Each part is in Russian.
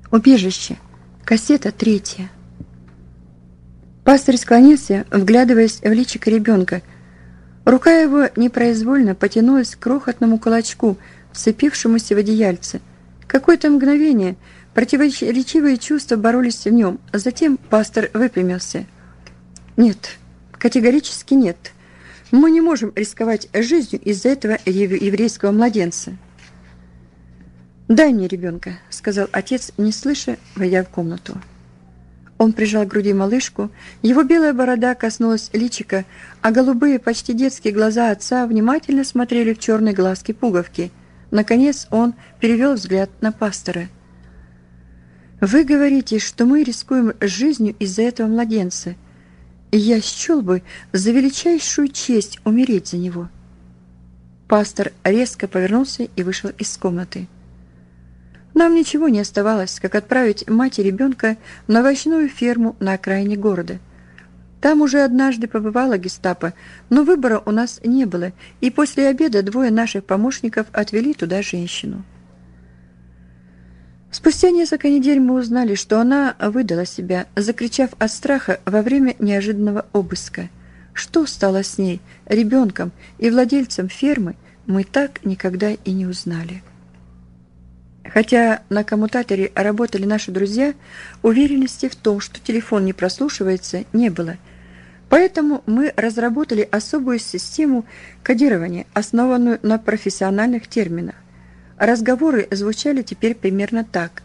Убежище. Кассета 3. Пастырь склонился, вглядываясь в личико ребенка. Рука его непроизвольно потянулась к крохотному кулачку, вцепившемуся в одеяльце. Какое-то мгновение противоречивые чувства боролись в нем, а затем пастор выпрямился. «Нет, категорически нет. Мы не можем рисковать жизнью из-за этого еврейского младенца». «Дай мне ребенка», — сказал отец, не слыша, войдя в комнату. Он прижал к груди малышку, его белая борода коснулась личика, а голубые, почти детские глаза отца внимательно смотрели в черные глазки-пуговки. Наконец он перевел взгляд на пастора. «Вы говорите, что мы рискуем жизнью из-за этого младенца, и я счел бы за величайшую честь умереть за него». Пастор резко повернулся и вышел из комнаты. Нам ничего не оставалось, как отправить мать и ребенка на овощную ферму на окраине города. Там уже однажды побывала гестапо, но выбора у нас не было, и после обеда двое наших помощников отвели туда женщину. Спустя несколько недель мы узнали, что она выдала себя, закричав от страха во время неожиданного обыска. Что стало с ней, ребенком и владельцем фермы, мы так никогда и не узнали. Хотя на коммутаторе работали наши друзья, уверенности в том, что телефон не прослушивается, не было. Поэтому мы разработали особую систему кодирования, основанную на профессиональных терминах. Разговоры звучали теперь примерно так.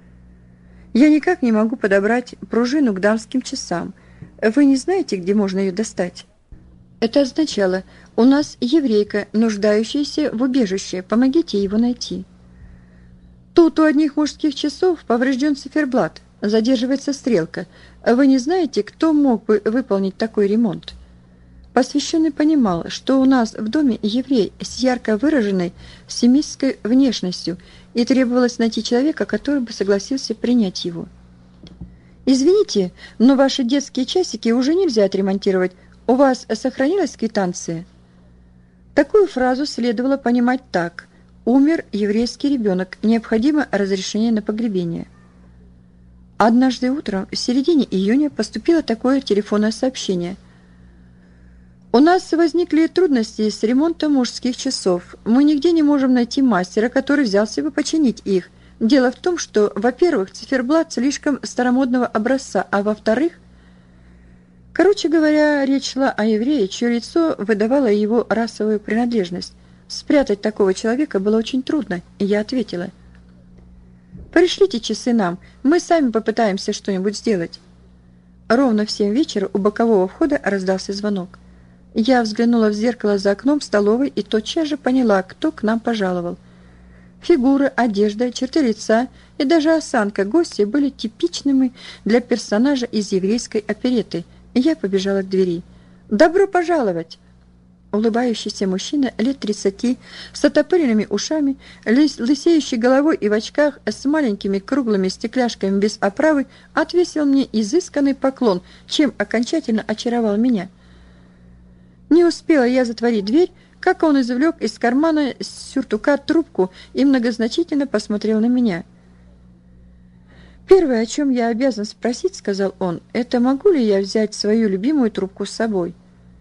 «Я никак не могу подобрать пружину к дамским часам. Вы не знаете, где можно ее достать?» Это означало: «У нас еврейка, нуждающаяся в убежище, помогите его найти». Тут у одних мужских часов поврежден циферблат, задерживается стрелка. Вы не знаете, кто мог бы выполнить такой ремонт? Посвященный понимал, что у нас в доме еврей с ярко выраженной семитской внешностью, и требовалось найти человека, который бы согласился принять его. «Извините, но ваши детские часики уже нельзя отремонтировать. У вас сохранилась квитанция?» Такую фразу следовало понимать так: «Умер еврейский ребенок, необходимо разрешение на погребение». Однажды утром, в середине июня, поступило такое телефонное сообщение. «У нас возникли трудности с ремонтом мужских часов. Мы нигде не можем найти мастера, который взялся бы починить их. Дело в том, что, во-первых, циферблат слишком старомодного образца, а во-вторых...» Короче говоря, речь шла о еврее, чье лицо выдавало его расовую принадлежность. Спрятать такого человека было очень трудно, и я ответила: «Пришлите часы нам, мы сами попытаемся что-нибудь сделать». Ровно в 7 вечера у бокового входа раздался звонок. Я взглянула в зеркало за окном столовой и тотчас же поняла, кто к нам пожаловал. Фигура, одежда, черты лица и даже осанка гостя были типичными для персонажа из еврейской оперетты, и я побежала к двери. «Добро пожаловать!» Улыбающийся мужчина лет 30, с отопыренными ушами, лысеющей головой и в очках, с маленькими круглыми стекляшками без оправы, отвесил мне изысканный поклон, чем окончательно очаровал меня. Не успела я затворить дверь, как он извлек из кармана сюртука трубку и многозначительно посмотрел на меня. «Первое, о чем я обязан спросить, — сказал он, — это могу ли я взять свою любимую трубку с собой?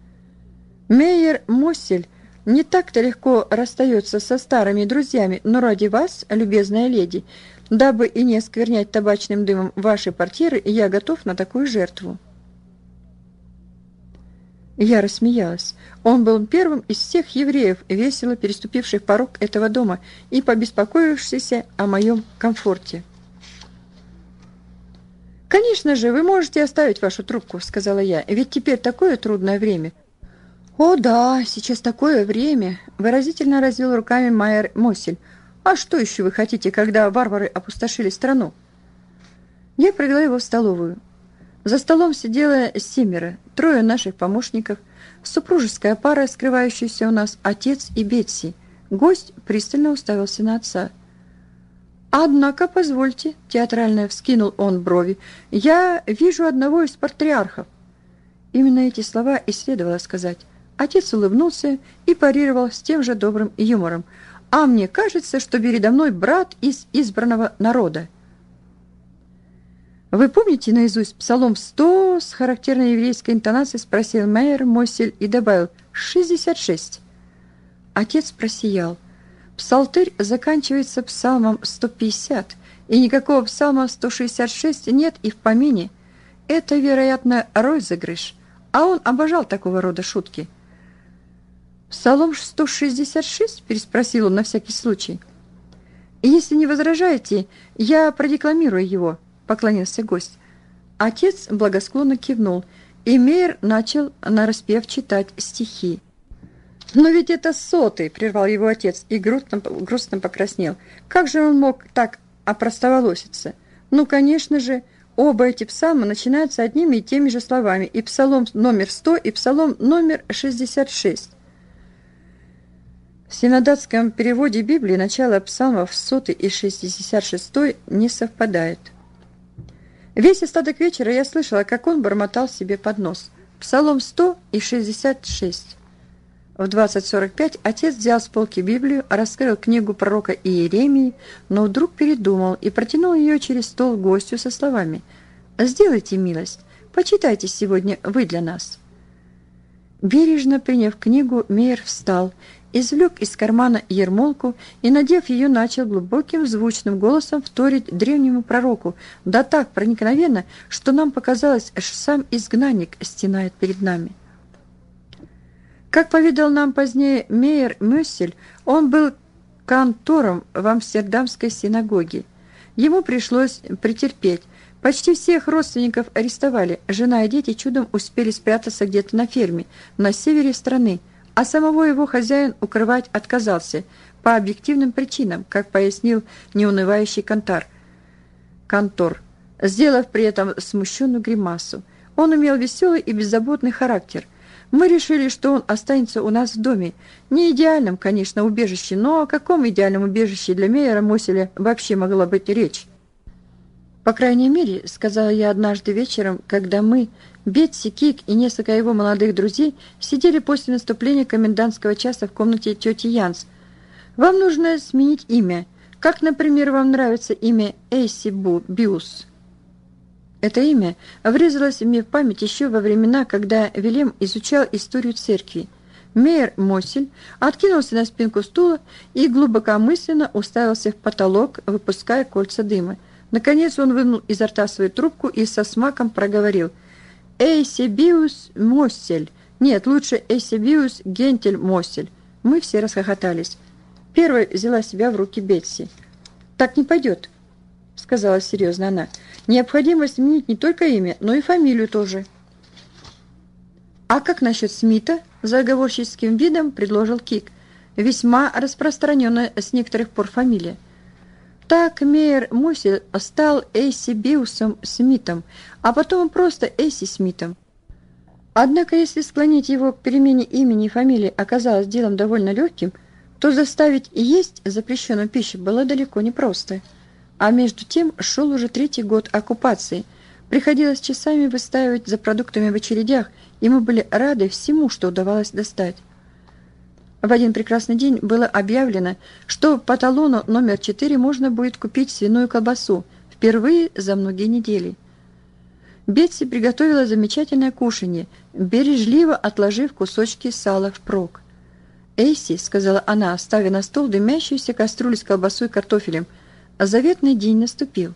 Мейер Моссель не так-то легко расстается со старыми друзьями, но ради вас, любезная леди, дабы и не осквернять табачным дымом ваши портьеры, я готов на такую жертву». Я рассмеялась. Он был первым из всех евреев, весело переступивших порог этого дома и побеспокоившийся о моем комфорте. «Конечно же, вы можете оставить вашу трубку, — сказала я, — ведь теперь такое трудное время». «О да, сейчас такое время!» — выразительно развел руками Майер Моссель. «А что еще вы хотите, когда варвары опустошили страну?» Я провела его в столовую. За столом сидело 7, 3 наших помощников, супружеская пара, скрывающаяся у нас, отец и Бетси. Гость пристально уставился на отца. «Однако, позвольте, — театрально вскинул он брови, — я вижу одного из патриархов». Именно эти слова и следовало сказать. Отец улыбнулся и парировал с тем же добрым юмором. «А мне кажется, что передо мной брат из избранного народа». «Вы помните наизусть Псалом 100 с характерной еврейской интонацией?» — спросил Мейер Моссель и добавил: «66». Отец просиял. Псалтырь заканчивается Псалмом 150, и никакого Псалма 166 нет и в помине. Это, вероятно, розыгрыш, а он обожал такого рода шутки. «Псалом 166?» — переспросил он на всякий случай. «Если не возражаете, я продекламирую его», — поклонился гость. Отец благосклонно кивнул, и Мейер начал нараспев читать стихи. «Но ведь это 100-й», — прервал его отец и грустно покраснел. «Как же он мог так опростоволоситься? Ну, конечно же, оба эти псалма начинаются одними и теми же словами, и псалом номер 100, и псалом номер 66. В синодатском переводе Библии начало псалмов 100 и 66 не совпадает. Весь остаток вечера я слышала, как он бормотал себе под нос. Псалом 100 и 66. В 20:45 отец взял с полки Библию, раскрыл книгу пророка Иеремии, но вдруг передумал и протянул ее через стол гостю со словами: «Сделайте милость, почитайте сегодня вы для нас». Бережно приняв книгу, Мейер встал, извлек из кармана ермолку и, надев ее, начал глубоким звучным голосом вторить древнему пророку, да так проникновенно, что нам показалось, что сам изгнанник стенает перед нами. Как поведал нам позднее Мейер Моссель, он был кантором в Амстердамской синагоге. Ему пришлось претерпеть. Почти всех родственников арестовали, жена и дети чудом успели спрятаться где-то на ферме, на севере страны, а самого его хозяин укрывать отказался по объективным причинам, как пояснил неунывающий кантор, сделав при этом смущенную гримасу. Он имел веселый и беззаботный характер. Мы решили, что он останется у нас в доме. Не идеальном, конечно, убежище, но о каком идеальном убежище для Мейера Мосселя вообще могла быть речь? «По крайней мере, — сказала я однажды вечером, когда мы, Бетси, Кик и несколько его молодых друзей, сидели после наступления комендантского часа в комнате тети Янс, — вам нужно сменить имя. Как, например, вам нравится имя Эйси Биус?» Это имя врезалось мне в память еще во времена, когда Вилем изучал историю церкви. Мейер Моссель откинулся на спинку стула и глубокомысленно уставился в потолок, выпуская кольца дыма. Наконец он вынул изо рта свою трубку и со смаком проговорил: «Эйсебиус Моссель. Нет, лучше Эйсебиус Гентель Моссель». Мы все расхохотались. Первой взяла себя в руки Бетси. «Так не пойдет», — сказала серьезно она. «Необходимо сменить не только имя, но и фамилию тоже». «А как насчет Смита?» — заговорческим видом предложил Кик. «Весьма распространенная с некоторых пор фамилия». Так Мейер Моссель стал Эйсебиусом Смитом, а потом просто Эйси Смитом. Однако, если склонить его к перемене имени и фамилии оказалось делом довольно легким, то заставить есть запрещенную пищу было далеко не просто. А между тем шел уже 3-й год оккупации. Приходилось часами выстаивать за продуктами в очередях, и мы были рады всему, что удавалось достать. В один прекрасный день было объявлено, что по талону номер 4 можно будет купить свиную колбасу впервые за многие недели. Бетси приготовила замечательное кушанье, бережливо отложив кусочки сала впрок. «Эйси», — сказала она, ставя на стол дымящуюся кастрюлю с колбасой и картофелем, — «заветный день наступил».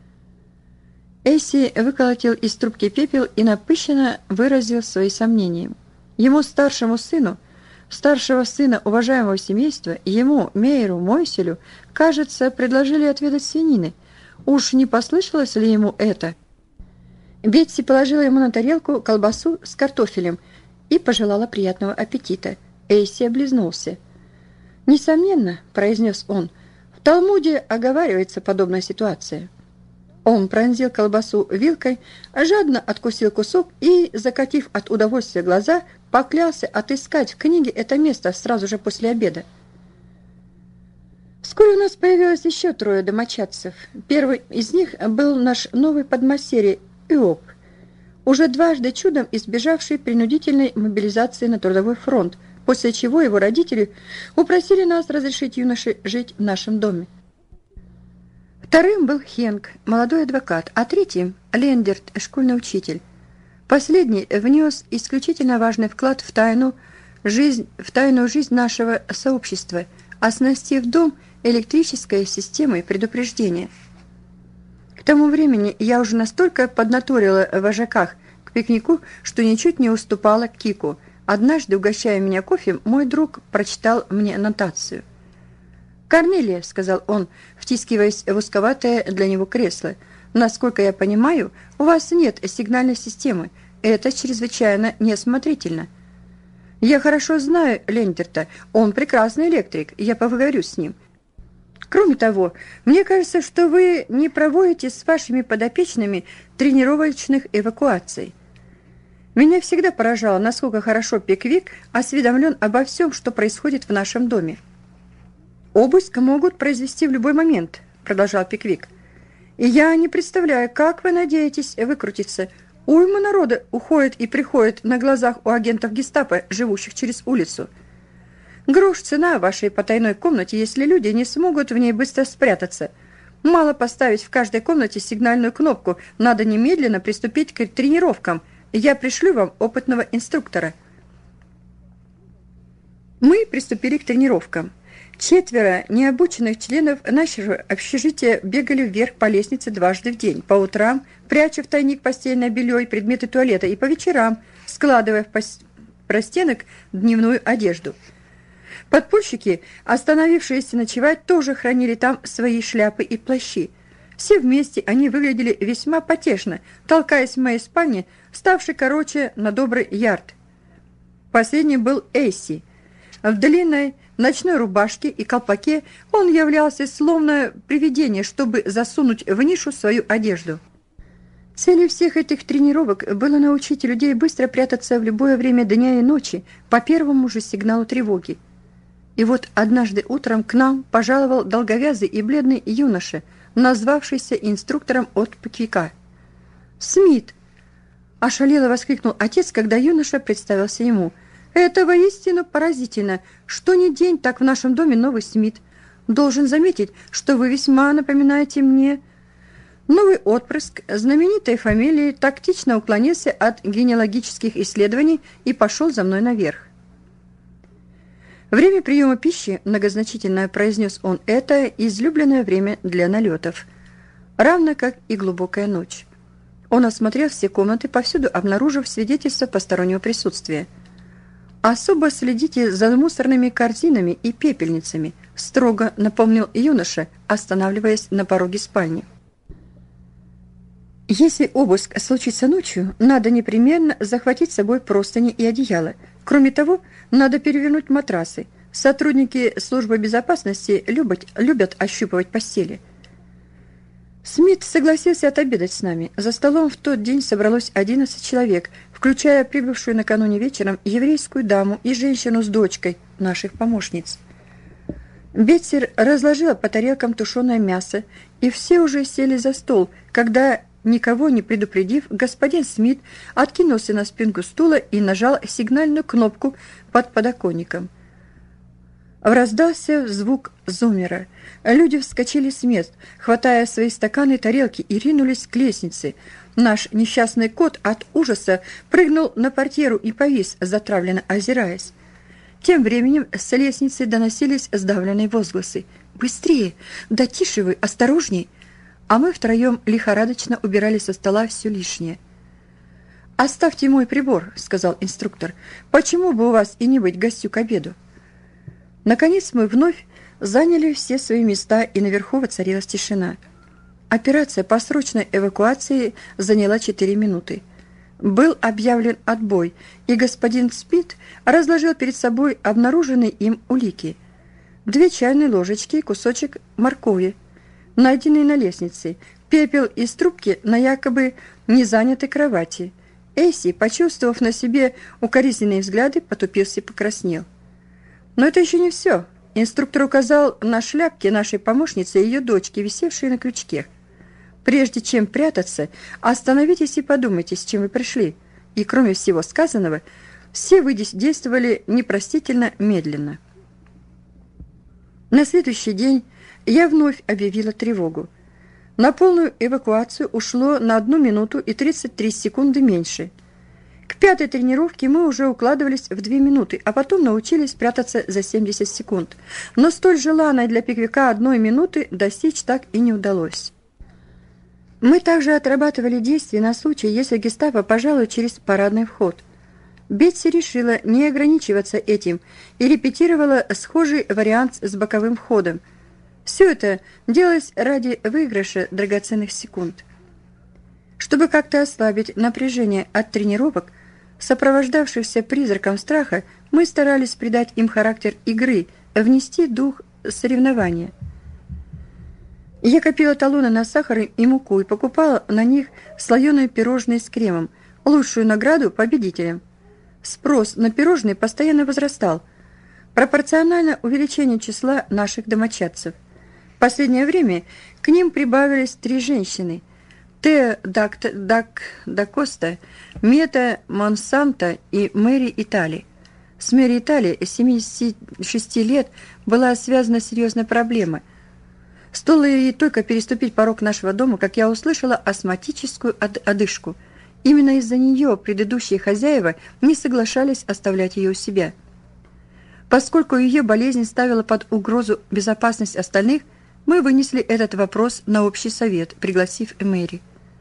Эйси выколотил из трубки пепел и напыщенно выразил свои сомнения. Ему, старшего сына уважаемого семейства, ему, Мейеру Мосселю, кажется, предложили отведать свинины. Уж не послышалось ли ему это? Бетси положила ему на тарелку колбасу с картофелем и пожелала приятного аппетита. Эйси облизнулся. «Несомненно, — произнес он, — в Талмуде оговаривается подобная ситуация». Он пронзил колбасу вилкой, жадно откусил кусок и, закатив от удовольствия глаза, поклялся отыскать в книге это место сразу же после обеда. Вскоре у нас появилось еще 3 домочадцев. Первый из них был наш новый подмастерье Иоп, уже дважды чудом избежавший принудительной мобилизации на трудовой фронт, после чего его родители упросили нас разрешить юноше жить в нашем доме. Вторым был Хенк, молодой адвокат, а третьим – Лендерт, школьный учитель. Последний внес исключительно важный вклад в тайную жизнь нашего сообщества, оснастив дом электрической системой предупреждения. К тому времени я уже настолько поднаторила в вожаках к пикнику, что ничуть не уступала Кику. Однажды, угощая меня кофе, мой друг прочитал мне аннотацию. «Корнелия», — сказал он, втискиваясь в узковатое для него кресло, — «насколько я понимаю, у вас нет сигнальной системы. Это чрезвычайно неосмотрительно». «Я хорошо знаю Лендерта. Он прекрасный электрик. Я поговорю с ним. Кроме того, мне кажется, что вы не проводите с вашими подопечными тренировочных эвакуаций». Меня всегда поражало, насколько хорошо Пиквик осведомлен обо всем, что происходит в нашем доме. «Обыск могут произвести в любой момент», — продолжал Пиквик. «И я не представляю, как вы надеетесь выкрутиться. Уйма народа уходит и приходит на глазах у агентов гестапо, живущих через улицу. Грош цена вашей потайной комнате, если люди не смогут в ней быстро спрятаться. Мало поставить в каждой комнате сигнальную кнопку, надо немедленно приступить к тренировкам. Я пришлю вам опытного инструктора». Мы приступили к тренировкам. 4 необученных членов нашего общежития бегали вверх по лестнице дважды в день, по утрам, пряча в тайник постельное белье и предметы туалета, и по вечерам, складывая в простенок дневную одежду. Подпольщики, остановившиеся ночевать, тоже хранили там свои шляпы и плащи. Все вместе они выглядели весьма потешно, толкаясь в моей спальне, ставшей короче на добрый ярд. Последний был Эйси. В длинной ночной рубашке и колпаке он являлся словно привидение, чтобы засунуть в нишу свою одежду. Целью всех этих тренировок было научить людей быстро прятаться в любое время дня и ночи по первому же сигналу тревоги. И вот однажды утром к нам пожаловал долговязый и бледный юноша, назвавшийся инструктором от Пиквика. «Смит!» – ошалело воскликнул отец, когда юноша представился ему. «Это воистину поразительно, что ни день, так в нашем доме новый Смит. Должен заметить, что вы весьма напоминаете мне». Новый отпрыск знаменитой фамилии тактично уклонился от генеалогических исследований и пошел за мной наверх. «Время приема пищи, — многозначительно произнес он, — это излюбленное время для налетов, равно как и глубокая ночь». Он осмотрел все комнаты, повсюду обнаружив свидетельство постороннего присутствия. «Особо следите за мусорными корзинами и пепельницами», — строго напомнил юноша, останавливаясь на пороге спальни. «Если обыск случится ночью, надо непременно захватить с собой простыни и одеяло. Кроме того, надо перевернуть матрасы. Сотрудники службы безопасности любят ощупывать постели». Смит согласился отобедать с нами. За столом в тот день собралось 11 человек, включая прибывшую накануне вечером еврейскую даму и женщину с дочкой, наших помощниц. Бетсер разложила по тарелкам тушеное мясо, и все уже сели за стол, когда, никого не предупредив, господин Смит откинулся на спинку стула и нажал сигнальную кнопку под подоконником. Раздался звук зуммера. Люди вскочили с мест, хватая свои стаканы и тарелки, и ринулись к лестнице. Наш несчастный кот от ужаса прыгнул на портьеру и повис, затравленно озираясь. Тем временем с лестницы доносились сдавленные возгласы. «Быстрее! Да тише вы! Осторожней!» А мы втроем лихорадочно убирали со стола все лишнее. «Оставьте мой прибор», — сказал инструктор. «Почему бы у вас и не быть гостю к обеду?» Наконец мы вновь заняли все свои места, и наверху воцарилась тишина. Операция по срочной эвакуации заняла 4 минуты. Был объявлен отбой, и господин Смит разложил перед собой обнаруженные им улики. 2 чайные ложечки и кусочек моркови, найденные на лестнице, пепел из трубки на якобы незанятой кровати. Эйси, почувствовав на себе укоризненные взгляды, потупился и покраснел. Но это еще не все. Инструктор указал на шляпки нашей помощницы и ее дочки, висевшие на крючке. «Прежде чем прятаться, остановитесь и подумайте, с чем вы пришли». И кроме всего сказанного, все вы действовали непростительно медленно. На следующий день я вновь объявила тревогу. На полную эвакуацию ушло на 1 минуту и 33 секунды меньше. К 5-й тренировке мы уже укладывались в 2 минуты, а потом научились прятаться за 70 секунд. Но столь желанной для Пиквика 1 минуты достичь так и не удалось. Мы также отрабатывали действия на случай, если гестапо пожалует через парадный вход. Бетси решила не ограничиваться этим и репетировала схожий вариант с боковым входом. Все это делалось ради выигрыша драгоценных секунд. Чтобы как-то ослабить напряжение от тренировок, сопровождавшихся призраком страха, мы старались придать им характер игры, внести дух соревнования. Я копила талоны на сахар и муку и покупала на них слоеные пирожные с кремом, лучшую награду победителям. Спрос на пирожные постоянно возрастал, пропорционально увеличению числа наших домочадцев. В последнее время к ним прибавились 3 женщины – Тео да Коста, Мета Монсанто и Мэри Итали. С Мэри Итали, 76 лет, была связана серьезная проблема. Стоило ей только переступить порог нашего дома, как я услышала астматическую одышку. Именно из-за нее предыдущие хозяева не соглашались оставлять ее у себя. Поскольку ее болезнь ставила под угрозу безопасность остальных, мы вынесли этот вопрос на общий совет, пригласив Мэри.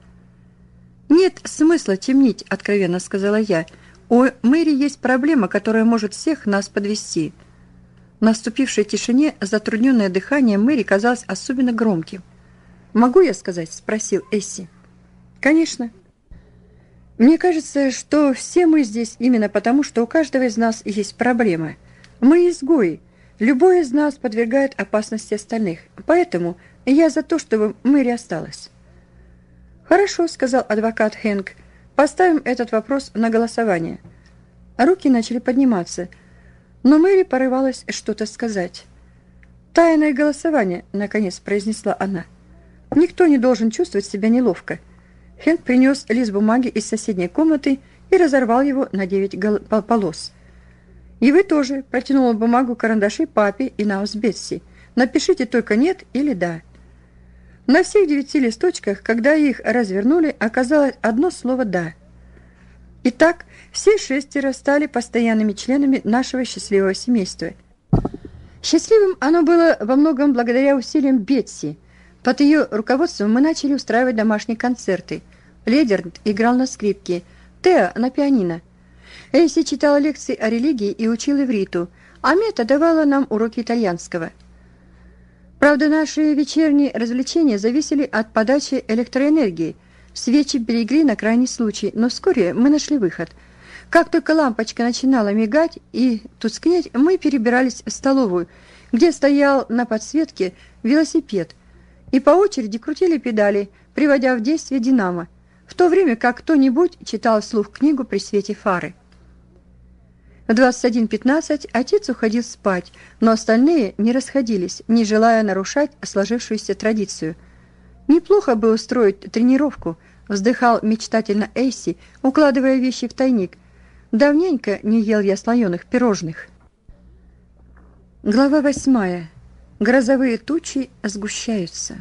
«Нет смысла темнить», — откровенно сказала я. «У Мэри есть проблема, которая может всех нас подвести». В наступившей тишине затрудненное дыхание Мэри казалось особенно громким. «Могу я сказать?» — спросил Эсси. «Конечно. Мне кажется, что все мы здесь именно потому, что у каждого из нас есть проблема. Мы изгои. Любой из нас подвергает опасности остальных. Поэтому я за то, чтобы Мэри осталась». «Хорошо», — сказал адвокат Хэнк. «Поставим этот вопрос на голосование». Руки начали подниматься, но Мэри порывалась что-то сказать. «Тайное голосование», — наконец произнесла она. «Никто не должен чувствовать себя неловко». Хэнк принес лист бумаги из соседней комнаты и разорвал его на 9 полос. «И вы тоже», — протянула бумагу карандаши папе и Наус Бетси. «Напишите только «нет» или «да». На всех 9 листочках, когда их развернули, оказалось одно слово «да». Итак, все 6 стали постоянными членами нашего счастливого семейства. Счастливым оно было во многом благодаря усилиям Бетси. Под ее руководством мы начали устраивать домашние концерты. Ледерт играл на скрипке, Тео на пианино. Эйси читала лекции о религии и учил ивриту, а Мета давала нам уроки итальянского. Правда, наши вечерние развлечения зависели от подачи электроэнергии. Свечи берегли на крайний случай, но вскоре мы нашли выход. Как только лампочка начинала мигать и тускнеть, мы перебирались в столовую, где стоял на подсветке велосипед, и по очереди крутили педали, приводя в действие динамо, в то время как кто-нибудь читал вслух книгу при свете фары. В 21:15 отец уходил спать, но остальные не расходились, не желая нарушать сложившуюся традицию. «Неплохо бы устроить тренировку», — вздыхал мечтательно Эйси, укладывая вещи в тайник. «Давненько не ел я слоеных пирожных». Глава 8. Грозовые тучи сгущаются.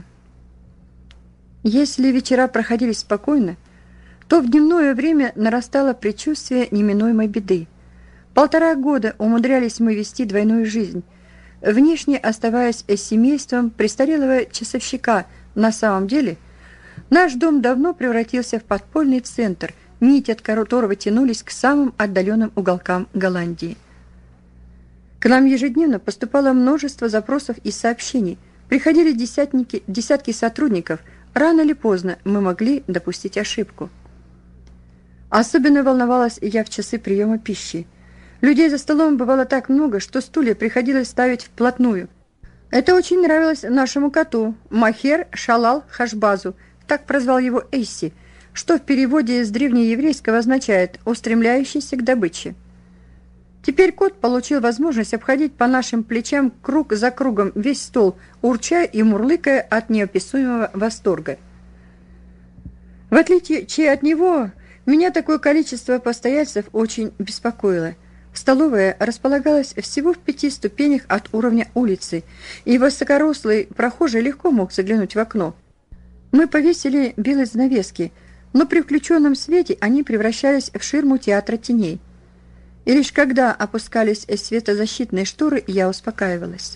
Если вечера проходили спокойно, то в дневное время нарастало предчувствие неминуемой беды. 1,5 года умудрялись мы вести двойную жизнь, внешне оставаясь семейством престарелого часовщика. На самом деле, наш дом давно превратился в подпольный центр, нити от которого тянулись к самым отдаленным уголкам Голландии. К нам ежедневно поступало множество запросов и сообщений, приходили десятки сотрудников. Рано или поздно мы могли допустить ошибку. Особенно волновалась я в часы приема пищи. Людей за столом бывало так много, что стулья приходилось ставить вплотную. Это очень нравилось нашему коту, Махер Шалал Хашбазу, так прозвал его Эйси, что в переводе с древнееврейского означает «устремляющийся к добыче». Теперь кот получил возможность обходить по нашим плечам круг за кругом весь стол, урча и мурлыкая от неописуемого восторга. В отличие от него, меня такое количество постояльцев очень беспокоило. Столовая располагалась всего в 5 ступенях от уровня улицы, и высокорослый прохожий легко мог заглянуть в окно. Мы повесили белые занавески, но при включенном свете они превращались в ширму театра теней. И лишь когда опускались светозащитные шторы, я успокаивалась.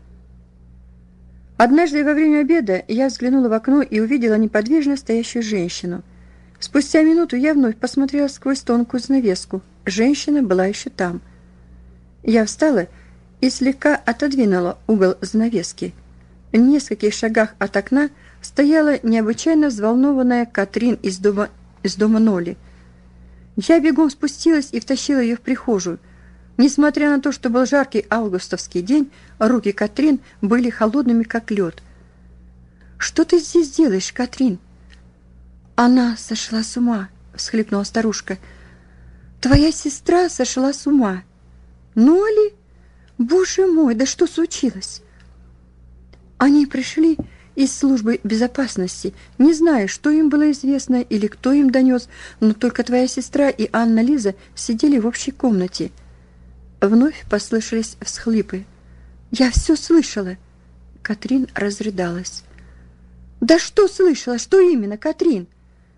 Однажды во время обеда я взглянула в окно и увидела неподвижно стоящую женщину. Спустя минуту я вновь посмотрела сквозь тонкую занавеску. Женщина была еще там. Я встала и слегка отодвинула угол занавески. В нескольких шагах от окна стояла необычайно взволнованная Катрин из дома Ноли. Я бегом спустилась и втащила ее в прихожую. Несмотря на то, что был жаркий августовский день, руки Катрин были холодными, как лед. «Что ты здесь делаешь, Катрин?» «Она сошла с ума», — всхлипнула старушка. «Твоя сестра сошла с ума». «Ноли? Боже мой, да что случилось?» «Они пришли из службы безопасности. Не знаю, что им было известно или кто им донес, но только твоя сестра и Анна-Лиза сидели в общей комнате». Вновь послышались всхлипы. «Я все слышала!» Катрин разрыдалась. «Да что слышала? Что именно, Катрин?»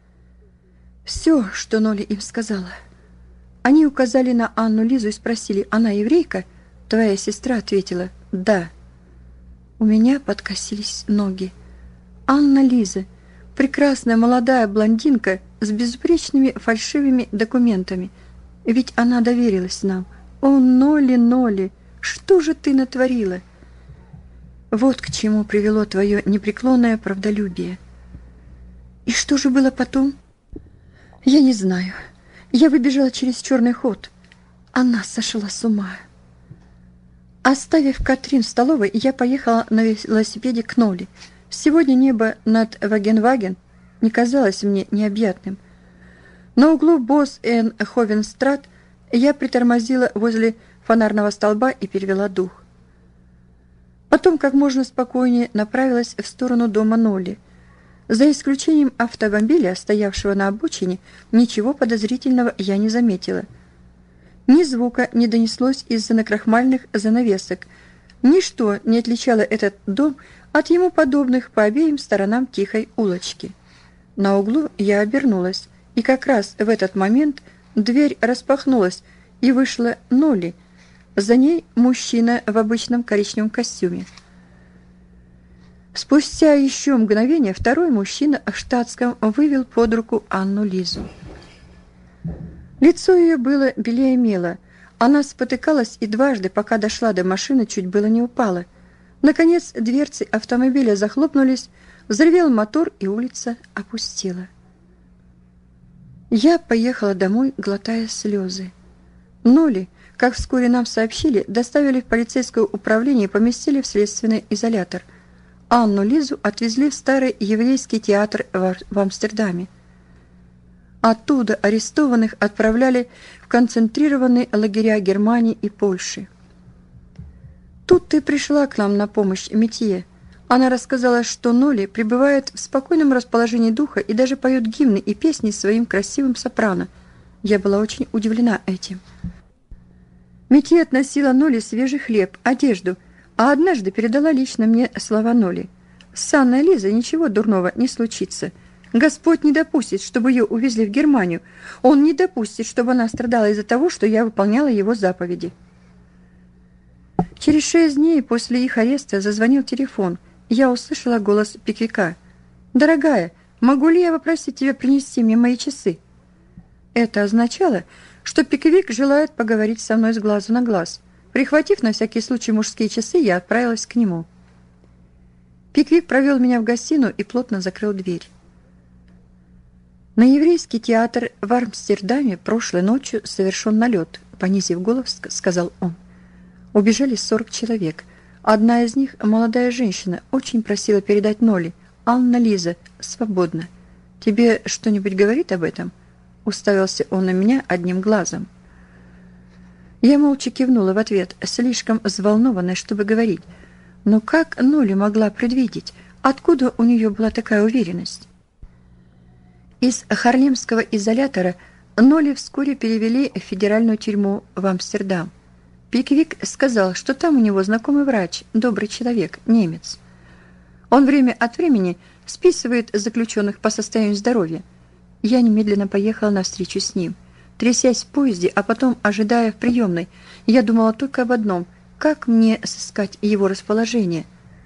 «Все, что Ноли им сказала». Они указали на Анну-Лизу и спросили: «Она еврейка?» Твоя сестра ответила: «Да». У меня подкосились ноги. Анна-Лиза, прекрасная молодая блондинка с безупречными фальшивыми документами. Ведь она доверилась нам. О, Ноли, Ноли, что же ты натворила? Вот к чему привело твое непреклонное правдолюбие. И что же было потом? Я не знаю. Я выбежала через черный ход. Она сошла с ума. Оставив Катрин в столовой, я поехала на велосипеде к Ноли. Сегодня небо над Вагенваген не казалось мне необъятным. На углу Бос-эн-Ховенстрат я притормозила возле фонарного столба и перевела дух. Потом как можно спокойнее направилась в сторону дома Ноли. За исключением автомобиля, стоявшего на обочине, ничего подозрительного я не заметила. Ни звука не донеслось из-за накрахмальных занавесок. Ничто не отличало этот дом от ему подобных по обеим сторонам тихой улочки. На углу я обернулась, и как раз в этот момент дверь распахнулась, и вышла Ноли. За ней мужчина в обычном коричневом костюме. Спустя еще мгновение второй мужчина в штатском вывел под руку Анну-Лизу. Лицо ее было белее мела. Она спотыкалась и дважды, пока дошла до машины, чуть было не упала. Наконец дверцы автомобиля захлопнулись, взревел мотор, и улица опустела. Я поехала домой, глотая слезы. Ноли, как вскоре нам сообщили, доставили в полицейское управление и поместили в следственный изолятор. Анну-Лизу отвезли в старый еврейский театр в Амстердаме. Оттуда арестованных отправляли в концентрированные лагеря Германии и Польши. Тут ты пришла к нам на помощь, Метье. Она рассказала, что Ноли пребывает в спокойном расположении духа и даже поет гимны и песни своим красивым сопрано. Я была очень удивлена этим. Метье относила Ноли свежий хлеб, одежду, а однажды передала лично мне слова Ноли. С Анной Лизой ничего дурного не случится. Господь не допустит, чтобы ее увезли в Германию. Он не допустит, чтобы она страдала из-за того, что я выполняла его заповеди. Через 6 дней после их ареста зазвонил телефон. Я услышала голос Пиквика. «Дорогая, могу ли я попросить тебя принести мне мои часы?» Это означало, что Пиквик желает поговорить со мной с глазу на глаз. Прихватив на всякий случай мужские часы, я отправилась к нему. Пиквик провел меня в гостиную и плотно закрыл дверь. На еврейский театр в Амстердаме прошлой ночью совершен налет, понизив голос, сказал он. Убежали 40 человек. Одна из них, молодая женщина, очень просила передать Ноли. Анна-Лиза, свободна. Тебе что-нибудь говорит об этом? Уставился он на меня одним глазом. Я молча кивнула в ответ, слишком взволнованная, чтобы говорить. Но как Ноли могла предвидеть? Откуда у нее была такая уверенность? Из Харлемского изолятора Ноли вскоре перевели в федеральную тюрьму в Амстердам. Пиквик сказал, что там у него знакомый врач, добрый человек, немец. Он время от времени списывает заключенных по состоянию здоровья. Я немедленно поехала навстречу с ним. Трясясь в поезде, а потом ожидая в приемной, я думала только об одном – как мне сыскать его расположение.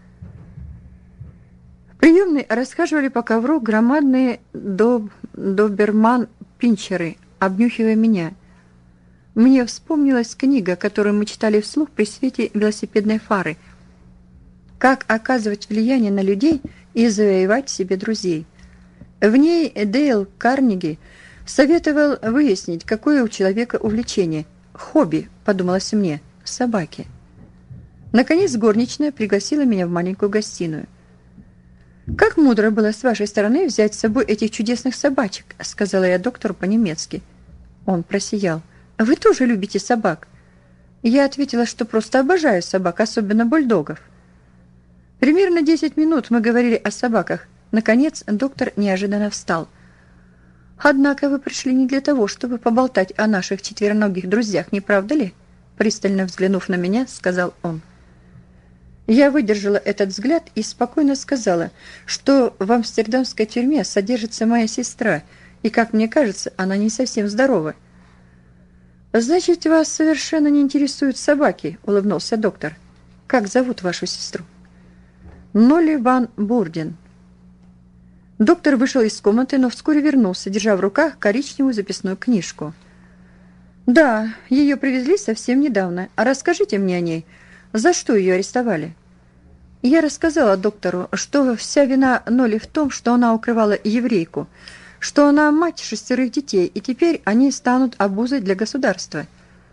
В приемной расхаживали по ковру громадные доберман-пинчеры, обнюхивая меня. Мне вспомнилась книга, которую мы читали вслух при свете велосипедной фары «Как оказывать влияние на людей и завоевать себе друзей». В ней Дейл Карнеги советовал выяснить, какое у человека увлечение. Хобби, подумалось мне, собаки. Наконец горничная пригласила меня в маленькую гостиную. «Как мудро было с вашей стороны взять с собой этих чудесных собачек», сказала я доктору по-немецки. Он просиял. «Вы тоже любите собак?» Я ответила, что просто обожаю собак, особенно бульдогов. Примерно 10 минут мы говорили о собаках. Наконец доктор неожиданно встал. «Однако вы пришли не для того, чтобы поболтать о наших четвероногих друзьях, не правда ли?» Пристально взглянув на меня, сказал он. Я выдержала этот взгляд и спокойно сказала, что в амстердамской тюрьме содержится моя сестра, и, как мне кажется, она не совсем здорова. «Значит, вас совершенно не интересуют собаки», — улыбнулся доктор. «Как зовут вашу сестру?» «Нолли ван Бурден». Доктор вышел из комнаты, но вскоре вернулся, держа в руках коричневую записную книжку. «Да, ее привезли совсем недавно. А расскажите мне о ней. За что ее арестовали?» Я рассказала доктору, что вся вина Нолли в том, что она укрывала еврейку, что она мать 6 детей, и теперь они станут обузой для государства.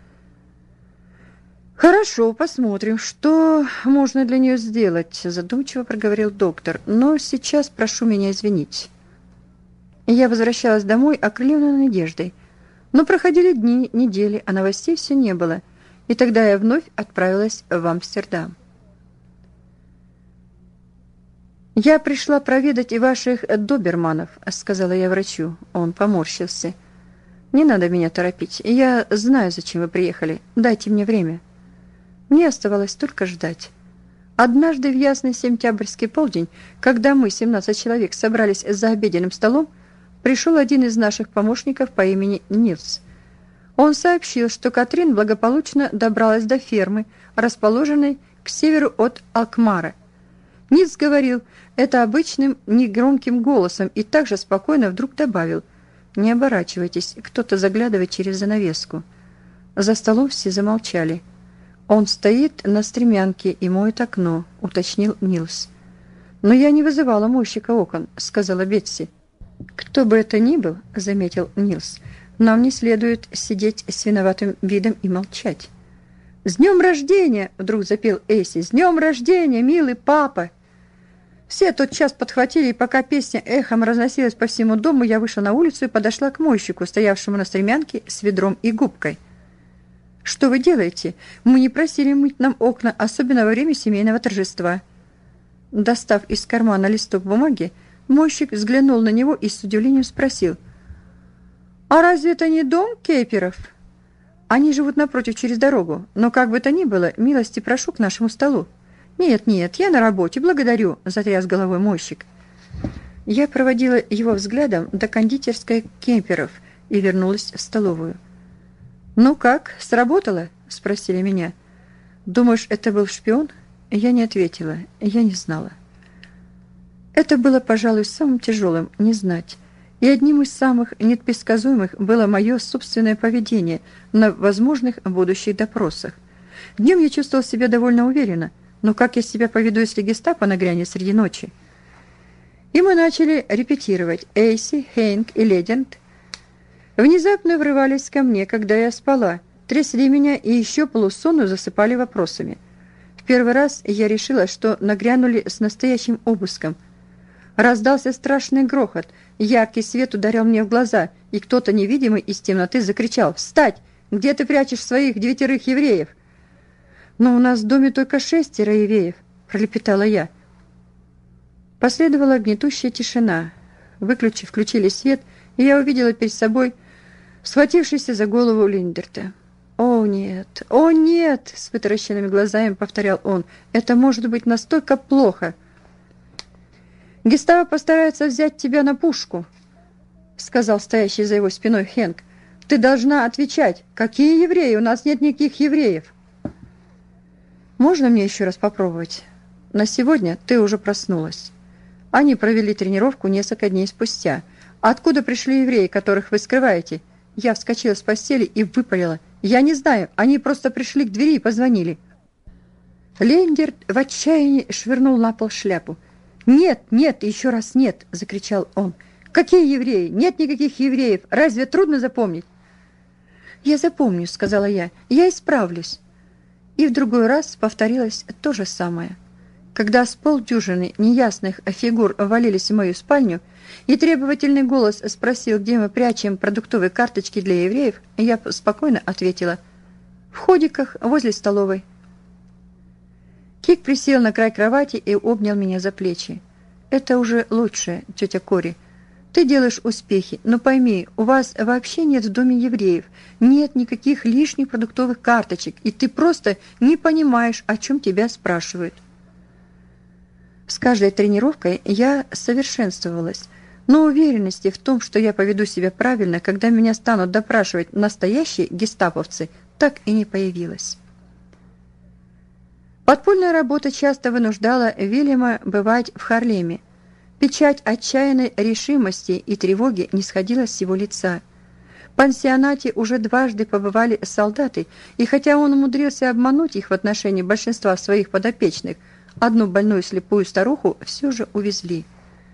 «Хорошо, посмотрим, что можно для нее сделать», задумчиво проговорил доктор. «Но сейчас прошу меня извинить». Я возвращалась домой, окрыленной надеждой. Но проходили дни, недели, а новостей все не было. И тогда я вновь отправилась в Амстердам. «Я пришла проведать и ваших доберманов», — сказала я врачу. Он поморщился. «Не надо меня торопить. Я знаю, зачем вы приехали. Дайте мне время». Мне оставалось только ждать. Однажды в ясный сентябрьский полдень, когда мы, 17 человек, собрались за обеденным столом, пришел один из наших помощников по имени Нильс. Он сообщил, что Катрин благополучно добралась до фермы, расположенной к северу от Алкмара. Нильс говорил это обычным негромким голосом и также спокойно вдруг добавил: «Не оборачивайтесь, кто-то заглядывает через занавеску». За столом все замолчали. «Он стоит на стремянке и моет окно», — уточнил Нильс. «Но я не вызывала мойщика окон», — сказала Бетси. «Кто бы это ни был», — заметил Нильс, — «нам не следует сидеть с виноватым видом и молчать». «С днем рождения!» — вдруг запел Эйси. «С днем рождения, милый папа!» Все тотчас подхватили, и пока песня эхом разносилась по всему дому, я вышла на улицу и подошла к мойщику, стоявшему на стремянке с ведром и губкой. «Что вы делаете? Мы не просили мыть нам окна, особенно во время семейного торжества». Достав из кармана листок бумаги, мойщик взглянул на него и с удивлением спросил: «А разве это не дом Кейперов?» «Они живут напротив, через дорогу, но как бы то ни было, милости прошу к нашему столу». «Нет, я на работе, благодарю», — затряс головой мойщик. Я проводила его взглядом до кондитерской Кейперов и вернулась в столовую. «Ну как, сработало?» — спросили меня. «Думаешь, это был шпион?» Я не ответила, я не знала. Это было, пожалуй, самым тяжелым — не знать. И одним из самых непредсказуемых было мое собственное поведение на возможных будущих допросах. Днем я чувствовал себя довольно уверенно, но как я себя поведу, если гестапо нагрянет среди ночи? И мы начали репетировать. Эйси, Хейнк и Ледент внезапно врывались ко мне, когда я спала, трясли меня и еще полусонную засыпали вопросами. В первый раз я решила, что нагрянули с настоящим обыском. Раздался страшный грохот, яркий свет ударил мне в глаза, и кто-то невидимый из темноты закричал: «Встать! Где ты прячешь своих 9 евреев?» «Но у нас в доме только 6 евреев», — пролепетала я. Последовала гнетущая тишина. Включили свет, и я увидела перед собой схватившийся за голову Линдерта. «О, нет! О, нет!» — с вытаращенными глазами повторял он. «Это может быть настолько плохо!» «Гестапо постарается взять тебя на пушку», — сказал стоящий за его спиной Хенк. «Ты должна отвечать. Какие евреи? У нас нет никаких евреев». «Можно мне еще раз попробовать? На сегодня ты уже проснулась». Они провели тренировку несколько дней спустя. «Откуда пришли евреи, которых вы скрываете?» Я вскочила с постели и выпалила. «Я не знаю, они просто пришли к двери и позвонили». Лейндерт в отчаянии швырнул на пол шляпу. «Нет, нет, еще раз нет!» – закричал он. «Какие евреи? Нет никаких евреев! Разве трудно запомнить?» «Я запомню», – сказала я. «Я исправлюсь». И в другой раз повторилось то же самое. Когда с полдюжины неясных фигур валились в мою спальню, и требовательный голос спросил, где мы прячем продуктовые карточки для евреев, я спокойно ответила: «В ходиках возле столовой». Кик присел на край кровати и обнял меня за плечи. «Это уже лучше, тетя Кори. Ты делаешь успехи, но пойми, у вас вообще нет в доме евреев, нет никаких лишних продуктовых карточек, и ты просто не понимаешь, о чем тебя спрашивают». С каждой тренировкой я совершенствовалась, но уверенности в том, что я поведу себя правильно, когда меня станут допрашивать настоящие гестаповцы, так и не появилась. Подпольная работа часто вынуждала Вильяма бывать в Харлеме. Печать отчаянной решимости и тревоги не сходила с его лица. В пансионате уже дважды побывали солдаты, и хотя он умудрился обмануть их в отношении большинства своих подопечных, одну больную слепую старуху все же увезли.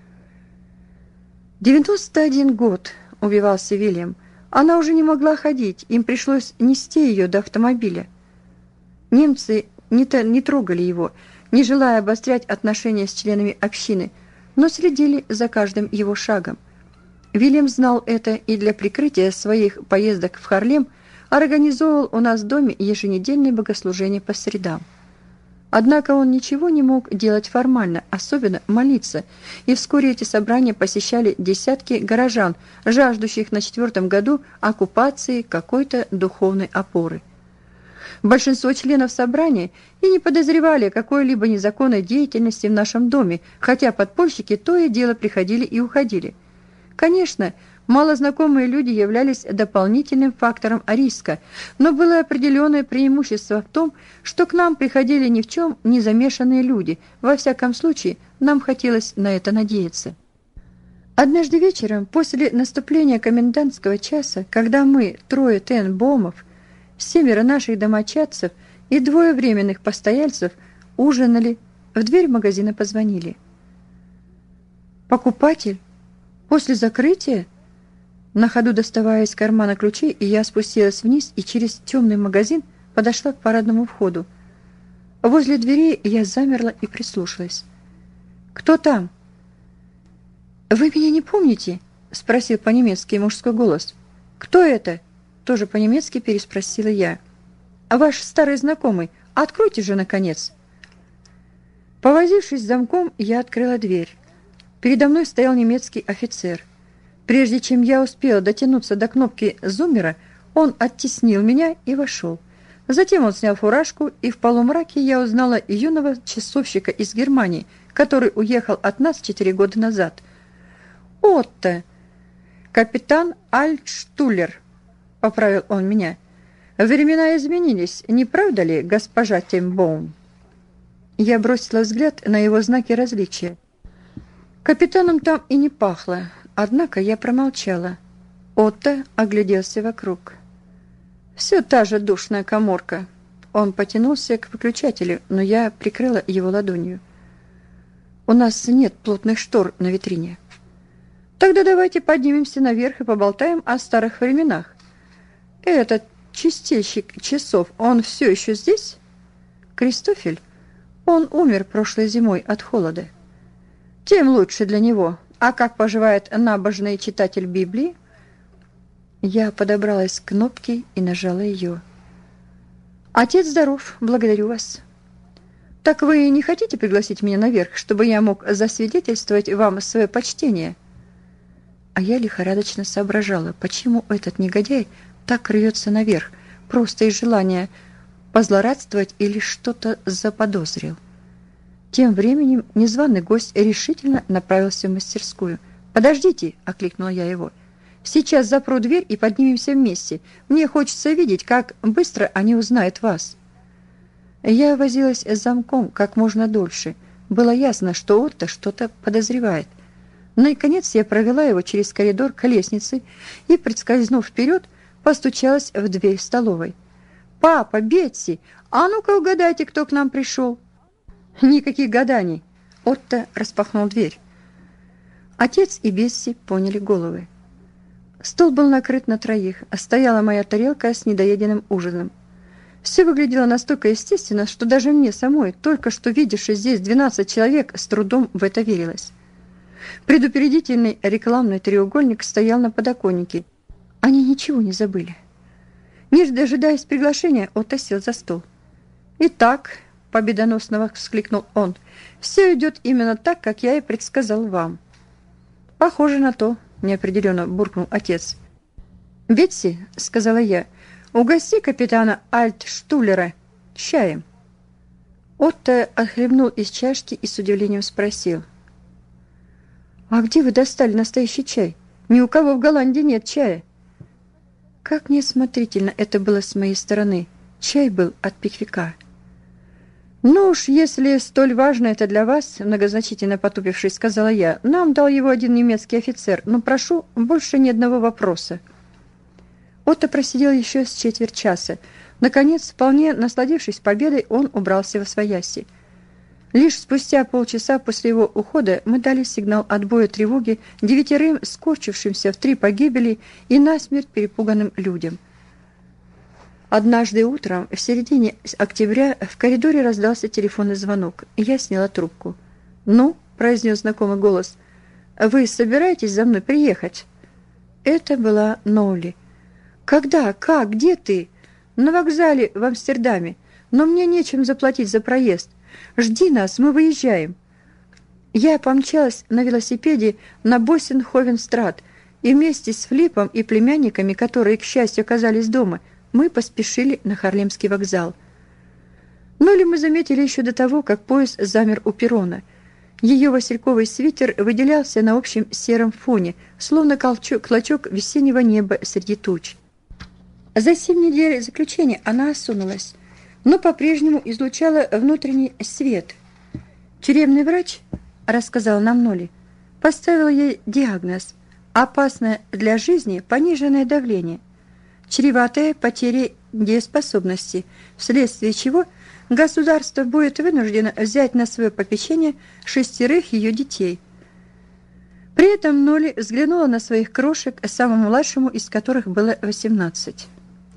91 год убивался Вильям. Она уже не могла ходить, им пришлось нести ее до автомобиля. Немцы не трогали его, не желая обострять отношения с членами общины, но следили за каждым его шагом. Вильям знал это и для прикрытия своих поездок в Харлем организовывал у нас в доме еженедельные богослужения по средам. Однако он ничего не мог делать формально, особенно молиться, и вскоре эти собрания посещали десятки горожан, жаждущих на 4-м году оккупации какой-то духовной опоры. Большинство членов собрания и не подозревали о какой-либо незаконной деятельности в нашем доме, хотя подпольщики то и дело приходили и уходили. Конечно, малознакомые люди являлись дополнительным фактором риска, но было определенное преимущество в том, что к нам приходили ни в чем не замешанные люди. Во всяком случае, нам хотелось на это надеяться. Однажды вечером, после наступления комендантского часа, когда мы, 3 Тенбоумов, 7 наших домочадцев и 2 временных постояльцев ужинали, в дверь магазина позвонили. «Покупатель? После закрытия?» На ходу доставая из кармана ключи, и я спустилась вниз и через темный магазин подошла к парадному входу. Возле двери я замерла и прислушалась. «Кто там?» «Вы меня не помните?» — спросил по-немецки мужской голос. «Кто это?» — тоже по-немецки переспросила я. «Ваш старый знакомый. Откройте же, наконец!» Повозившись с замком, я открыла дверь. Передо мной стоял немецкий офицер. Прежде чем я успела дотянуться до кнопки зуммера, он оттеснил меня и вошел. Затем он снял фуражку, и в полумраке я узнала юного часовщика из Германии, который уехал от нас 4 года назад. «Отто! Капитан Альтштулер!» — поправил он меня. «Времена изменились, не правда ли, госпожа Тенбоум?» Я бросила взгляд на его знаки различия. Капитаном там и не пахло, однако я промолчала. Отто огляделся вокруг. «Все та же душная каморка». Он потянулся к выключателю, но я прикрыла его ладонью. «У нас нет плотных штор на витрине». «Тогда давайте поднимемся наверх и поболтаем о старых временах. Этот чистильщик часов, он все еще здесь?» «Кристофель? Он умер прошлой зимой от холода». «Тем лучше для него. А как поживает набожный читатель Библии?» Я подобралась к кнопке и нажала ее. «Отец здоров, благодарю вас». «Так вы не хотите пригласить меня наверх, чтобы я мог засвидетельствовать вам свое почтение?» А я лихорадочно соображала, почему этот негодяй так рвется наверх, просто из желания позлорадствовать или что-то заподозрил. Тем временем незваный гость решительно направился в мастерскую. «Подождите!» – окликнула я его. «Сейчас запру дверь и поднимемся вместе. Мне хочется видеть, как быстро они узнают вас». Я возилась с замком как можно дольше. Было ясно, что Отто что-то подозревает. Наконец я провела его через коридор к лестнице и, проскользнув вперед, постучалась в дверь столовой. «Папа, Бетси, а ну-ка угадайте, кто к нам пришел!» «Никаких гаданий!» Отто распахнул дверь. Отец и Бетси поняли головы. Стол был накрыт на троих, а стояла моя тарелка с недоеденным ужином. Все выглядело настолько естественно, что даже мне самой, только что видевшей здесь 12 человек, с трудом в это верилось. Предупредительный рекламный треугольник стоял на подоконнике. Они ничего не забыли. Не дожидаясь приглашения, Отто сел за стол. «Итак», — победоносно воскликнул он, — «все идет именно так, как я и предсказал вам». «Похоже на то», — неопределенно буркнул отец. «Бетси», — сказала я, — «угости капитана Альтштулера чаем». Отто отхлебнул из чашки и с удивлением спросил: «А где вы достали настоящий чай? Ни у кого в Голландии нет чая». Как неосмотрительно это было с моей стороны. Чай был от Пиквика. «Ну уж, если столь важно это для вас, — многозначительно потупившись, сказала я, — нам дал его один немецкий офицер, но прошу, больше ни одного вопроса». Отто просидел еще с четверть часа. Наконец, вполне насладившись победой, он убрался восвояси. Лишь спустя полчаса после его ухода мы дали сигнал отбоя тревоги 9 скорчившимся в 3 погибели и насмерть перепуганным людям. Однажды утром, в середине октября, в коридоре раздался телефонный звонок, и я сняла трубку. «Ну», — произнес знакомый голос, — «вы собираетесь за мной приехать?» Это была Ноули. «Когда? Как? Где ты?» «На вокзале в Амстердаме, но мне нечем заплатить за проезд. Жди нас, мы выезжаем». Я помчалась на велосипеде на Боссенховенстрат, и вместе с Флипом и племянниками, которые, к счастью, оказались дома, мы поспешили на Харлемский вокзал. Ноли мы заметили еще до того, как поезд замер у перрона. Ее васильковый свитер выделялся на общем сером фоне, словно клочок весеннего неба среди туч. За 7 недель заключения она осунулась, но по-прежнему излучала внутренний свет. Тюремный врач, рассказал нам Ноли, поставил ей диагноз: опасное для жизни пониженное давление, чреватое потерей дееспособности, вследствие чего государство будет вынуждено взять на свое попечение 6 ее детей. При этом Ноли взглянула на своих крошек, самому младшему из которых было 18.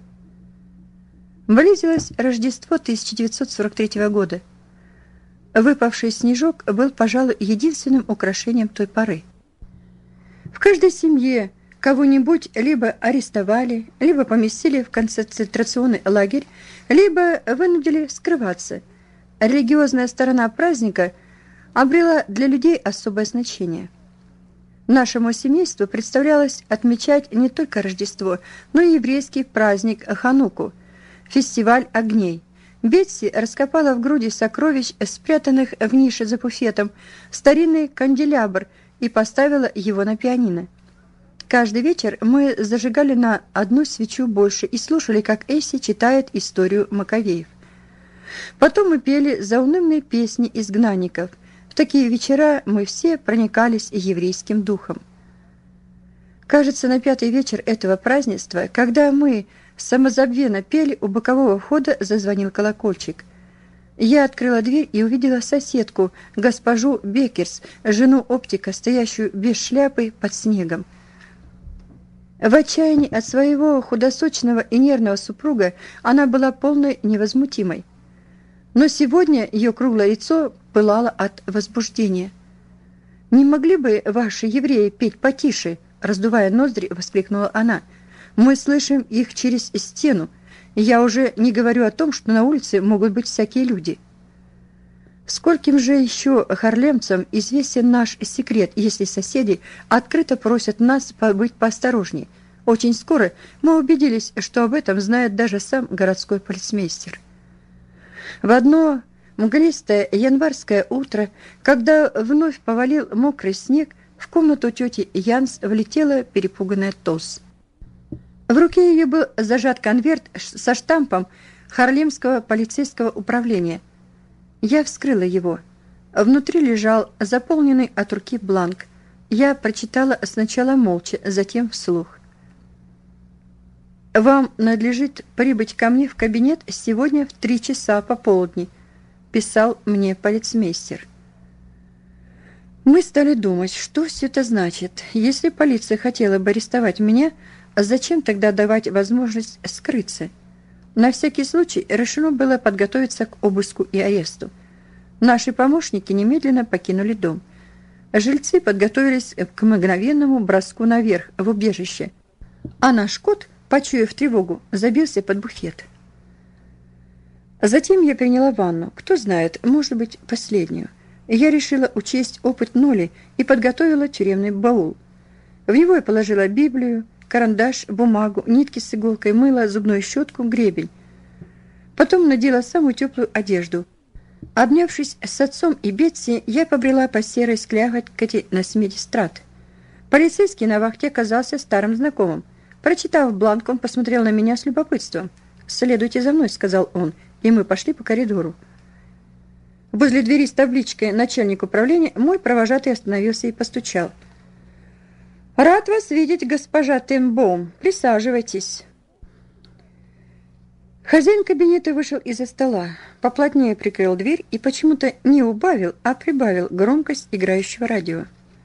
Близилось Рождество 1943 года. Выпавший снежок был, пожалуй, единственным украшением той поры. В каждой семье кого-нибудь либо арестовали, либо поместили в концентрационный лагерь, либо вынудили скрываться. Религиозная сторона праздника обрела для людей особое значение. Нашему семейству представлялось отмечать не только Рождество, но и еврейский праздник Хануку, фестиваль огней. Бетси раскопала в груди сокровищ, спрятанных в нише за буфетом, старинный канделябр и поставила его на пианино. Каждый вечер мы зажигали на одну свечу больше и слушали, как Эсси читает историю Маковеев. Потом мы пели заунывные песни изгнанников. В такие вечера мы все проникались еврейским духом. Кажется, на 5-й вечер этого празднества, когда мы самозабвенно пели, у бокового входа зазвонил колокольчик. Я открыла дверь и увидела соседку, госпожу Беккерс, жену оптика, стоящую без шляпы под снегом. В отчаянии от своего худосочного и нервного супруга она была полной невозмутимой. Но сегодня ее круглое лицо пылало от возбуждения. «Не могли бы ваши евреи петь потише?» — раздувая ноздри, воскликнула она. «Мы слышим их через стену. Я уже не говорю о том, что на улице могут быть всякие люди». Скольким же еще харлемцам известен наш секрет, если соседи открыто просят нас быть поосторожнее? Очень скоро мы убедились, что об этом знает даже сам городской полицмейстер. В одно мглистое январское утро, когда вновь повалил мокрый снег, в комнату тети Янс влетела перепуганная Тосс. В руке ее был зажат конверт со штампом Харлемского полицейского управления. Я вскрыла его. Внутри лежал заполненный от руки бланк. Я прочитала сначала молча, затем вслух. «Вам надлежит прибыть ко мне в кабинет сегодня в 3 часа пополудни», писал мне полицмейстер. Мы стали думать, что все это значит. Если полиция хотела бы арестовать меня, зачем тогда давать возможность скрыться? На всякий случай решено было подготовиться к обыску и аресту. Наши помощники немедленно покинули дом. Жильцы подготовились к мгновенному броску наверх, в убежище. А наш кот, почуяв тревогу, забился под буфет. Затем я приняла ванну, кто знает, может быть, последнюю. Я решила учесть опыт Ноли и подготовила тюремный баул. В него я положила Библию, карандаш, бумагу, нитки с иголкой, мыло, зубную щетку, гребень. Потом надела самую теплую одежду. Обнявшись с отцом и Бетси, я побрела по серой сляготи на смеди Страт. Полицейский на вахте оказался старым знакомым. Прочитав бланк, он посмотрел на меня с любопытством. «Следуйте за мной», — сказал он, и мы пошли по коридору. Возле двери с табличкой «Начальник управления» мой провожатый остановился и постучал. «Рад вас видеть, госпожа Тембом. Присаживайтесь». Хозяин кабинета вышел из-за стола, поплотнее прикрыл дверь и почему-то не убавил, а прибавил громкость играющего радио.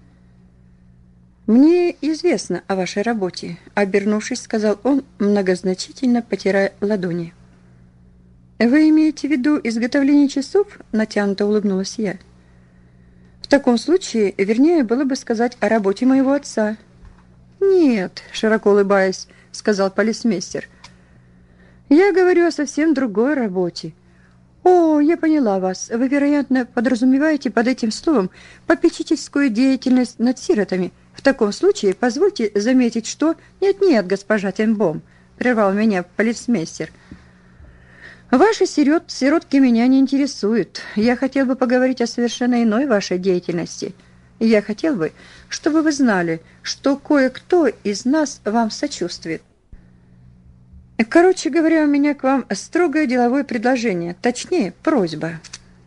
«Мне известно о вашей работе», — обернувшись, сказал он, многозначительно потирая ладони. «Вы имеете в виду изготовление часов?» — натянуто улыбнулась я. «В таком случае, вернее, было бы сказать о работе моего отца». «Нет», — широко улыбаясь, сказал полицмейстер. «Я говорю о совсем другой работе». «О, я поняла вас. Вы, вероятно, подразумеваете под этим словом попечительскую деятельность над сиротами. В таком случае позвольте заметить, что...» «Нет-нет, госпожа Тенбом», — прервал меня полицмейстер. «Ваши сиротки меня не интересуют. Я хотел бы поговорить о совершенно иной вашей деятельности. Я хотел бы, чтобы вы знали, что кое-кто из нас вам сочувствует. Короче говоря, у меня к вам строгое деловое предложение, точнее, просьба».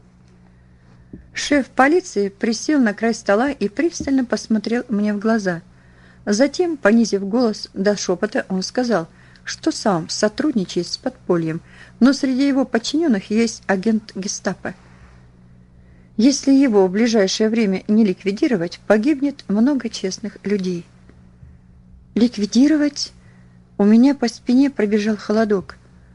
Шеф полиции присел на край стола и пристально посмотрел мне в глаза. Затем, понизив голос до шепота, он сказал, что сам сотрудничает с подпольем, но среди его подчиненных есть агент гестапо. Если его в ближайшее время не ликвидировать, погибнет много честных людей. «Ликвидировать?» У меня по спине пробежал холодок.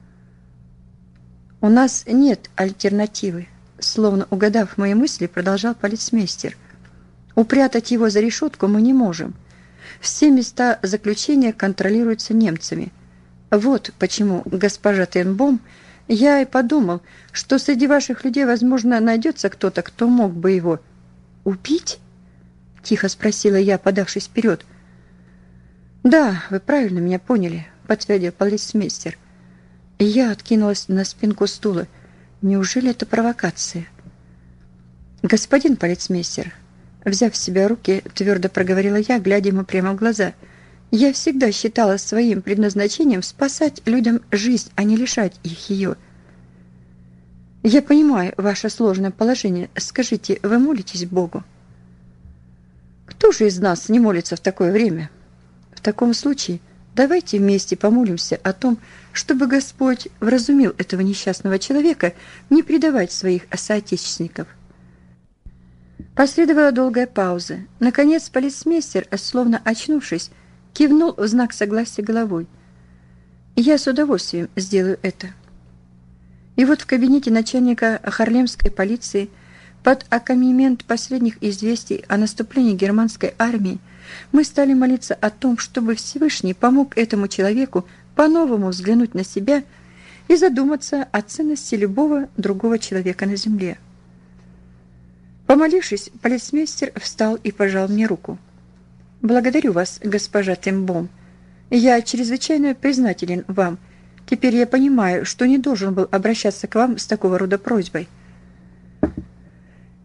«У нас нет альтернативы», словно угадав мои мысли, продолжал полицмейстер. «Упрятать его за решетку мы не можем. Все места заключения контролируются немцами. Вот почему, госпожа Тенбом, я и подумал, что среди ваших людей, возможно, найдется кто-то, кто мог бы его...» «Убить?» — тихо спросила я, подавшись вперед. «Да, вы правильно меня поняли», — подтвердил полицмейстер. И я откинулась на спинку стула. Неужели это провокация? «Господин полицмейстер», взяв в себя руки, твердо проговорила я, глядя ему прямо в глаза, «я всегда считала своим предназначением спасать людям жизнь, а не лишать их ее. Я понимаю ваше сложное положение. Скажите, вы молитесь Богу?» «Кто же из нас не молится в такое время?» «В таком случае давайте вместе помолимся о том, чтобы Господь вразумил этого несчастного человека не предавать своих соотечественников». Последовала долгая пауза. Наконец полицмейстер, словно очнувшись, кивнул в знак согласия головой. «Я с удовольствием сделаю это». И вот в кабинете начальника Харлемской полиции под аккомпанемент последних известий о наступлении германской армии мы стали молиться о том, чтобы Всевышний помог этому человеку по-новому взглянуть на себя и задуматься о ценности любого другого человека на земле. Помолившись, полицмейстер встал и пожал мне руку. «Благодарю вас, госпожа Тембом. Я чрезвычайно признателен вам. Теперь я понимаю, что не должен был обращаться к вам с такого рода просьбой».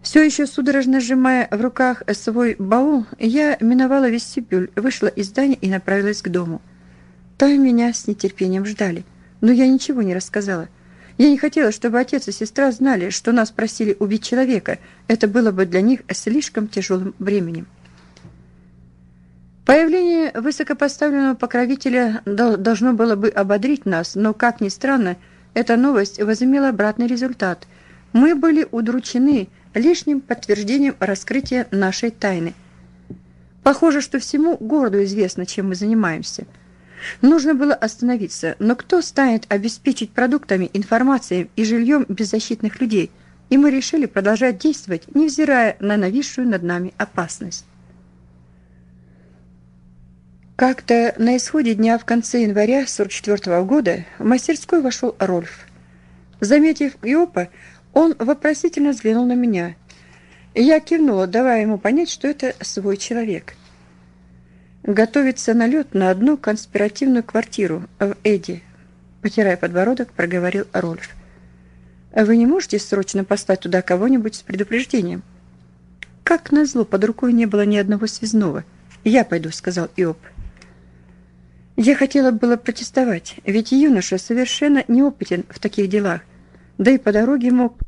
Все еще судорожно сжимая в руках свой баул, я миновала вестибюль, вышла из здания и направилась к дому. Там меня с нетерпением ждали, но я ничего не рассказала. Я не хотела, чтобы отец и сестра знали, что нас просили убить человека. Это было бы для них слишком тяжелым бременем. Появление высокопоставленного покровителя должно было бы ободрить нас, но, как ни странно, эта новость возымела обратный результат. Мы были удручены лишним подтверждением раскрытия нашей тайны. Похоже, что всему городу известно, чем мы занимаемся. Нужно было остановиться, но кто станет обеспечить продуктами, информацией и жильем беззащитных людей? И мы решили продолжать действовать, невзирая на нависшую над нами опасность. Как-то на исходе дня в конце января 1944 года в мастерскую вошел Рольф. Заметив Иопа, он вопросительно взглянул на меня. Я кивнула, давая ему понять, что это свой человек. «Готовится налет на одну конспиративную квартиру в Эдди», потирая подбородок, проговорил Рольф. «Вы не можете срочно послать туда кого-нибудь с предупреждением?» «Как назло, под рукой не было ни одного связного. Я пойду», — сказал Иоп. Я хотела было протестовать, ведь юноша совершенно неопытен в таких делах, да и по дороге мог